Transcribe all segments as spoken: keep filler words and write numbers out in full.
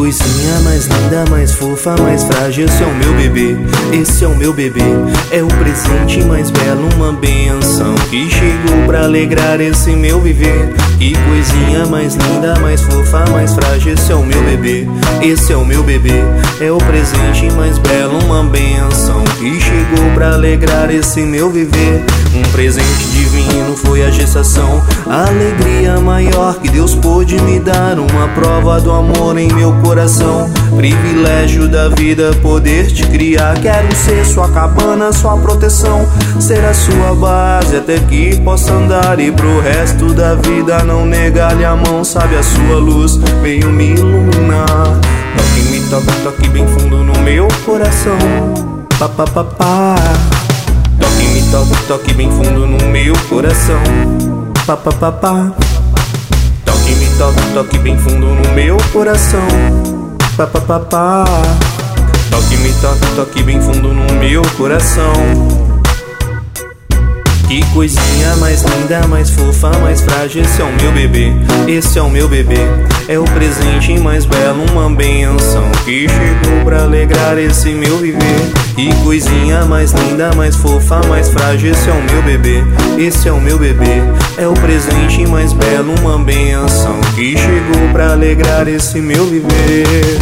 coisinha mais linda, mais fofa, mais frágil. Esse é o meu bebê, esse é o meu bebê. É o presente mais belo, uma benção que chegou pra alegrar esse meu viver. Que coisinha mais linda, mais fofa, mais frágil. Esse é o meu bebê, esse é o meu bebê. É o presente mais belo, uma benção que chegou pra alegrar esse meu viver. Um presente divino foi a gestação, a alegria maior que Deus pôde me dar. Uma prova do amor em meu coração, privilégio da vida poder te criar. Quero ser sua cabana, sua proteção, ser a sua base até que possa andar. E pro resto da vida não negar-lhe a mão, sabe, a sua luz veio me iluminar. Toque, me toque, toque bem fundo no meu coração. Pa, pa, pa, pa. Toque, me toque, toque bem fundo no meu coração. Pa, pa, pa, pa. Toque, me toque, toque bem fundo no meu coração. Pa, pa, pa, pa. Toque, me toque, toque bem fundo no meu coração. Que coisinha mais linda, mais fofa, mais frágil. Esse é o meu bebê, esse é o meu bebê. É o presente mais belo, uma benção que chegou pra alegrar esse meu viver. Que coisinha mais linda, mais fofa, mais frágil. Esse é o meu bebê, esse é o meu bebê. É o presente mais belo, uma benção que chegou pra alegrar esse meu viver.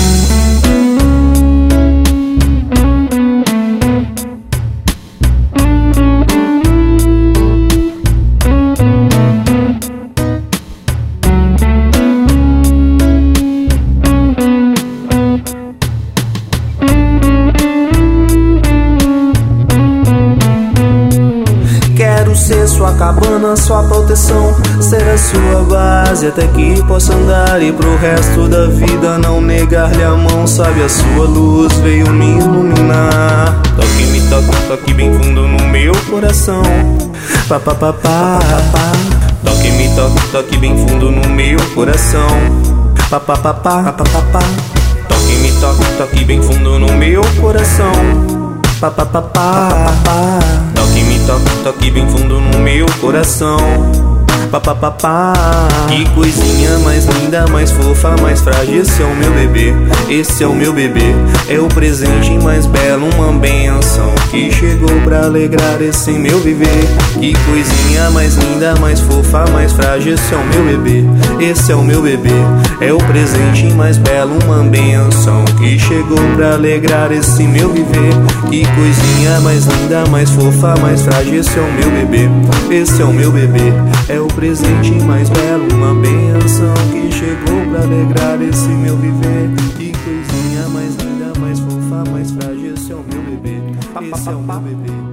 Ser sua cabana, sua proteção, ser a sua base até que possa andar. E pro resto da vida não negar-lhe a mão, sabe, a sua luz veio me iluminar. Toque, me toque, toque bem fundo no meu coração. Pa, pa, pa, pa. Toque, me toque, toque bem fundo no meu coração. Pa, pa, pa, pa. Toque, me toque, toque bem fundo no meu coração. Pa, pa, pa, pa. Toque, me toque, toque bem fundo no meu coração. Pa, pa, pa, pa. Que coisinha mais linda, mais fofa, mais frágil. Esse é o meu bebê, esse é o meu bebê. É o presente mais belo, uma benção que chegou pra alegrar esse meu viver. Que coisinha mais linda, mais fofa, mais frágil. Esse é o meu bebê, esse é o meu bebê. É o presente mais belo, uma benção que chegou pra alegrar esse meu viver. Que coisinha mais linda, mais fofa, mais frágil. Esse é o meu bebê, esse é o meu bebê. É o presente mais belo, uma benção que chegou pra alegrar esse meu viver. Que coisinha mais linda, mais fofa, mais frágil. Esse é o meu bebê, esse é o meu bebê.